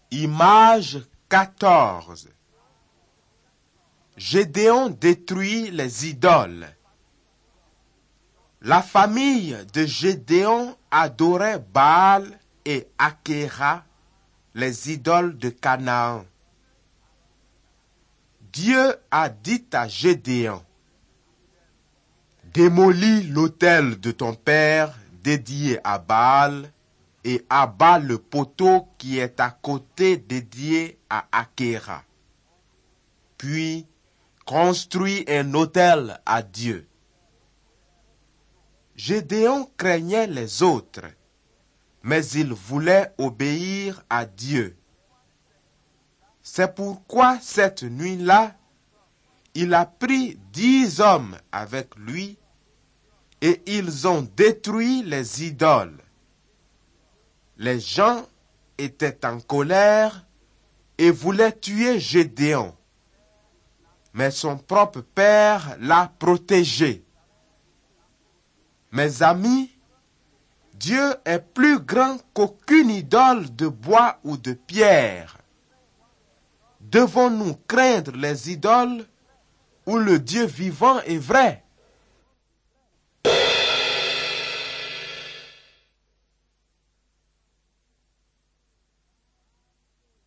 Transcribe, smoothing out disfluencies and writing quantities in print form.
Image 14. Gédéon détruit les idoles. La famille de Gédéon adorait Baal et Achéra, les idoles de Canaan. Dieu a dit à Gédéon: démolis l'autel de ton père dédié à Baal et abat le poteau qui est à côté dédié à Achéra. Puis, construis un autel à Dieu. Gédéon craignait les autres, mais il voulait obéir à Dieu. C'est pourquoi cette nuit-là, il a pris 10 hommes avec lui et ils ont détruit les idoles. Les gens étaient en colère et voulaient tuer Gédéon. Mais son propre père l'a protégé. Mes amis, Dieu est plus grand qu'aucune idole de bois ou de pierre. Devons-nous craindre les idoles ou le Dieu vivant et vrai?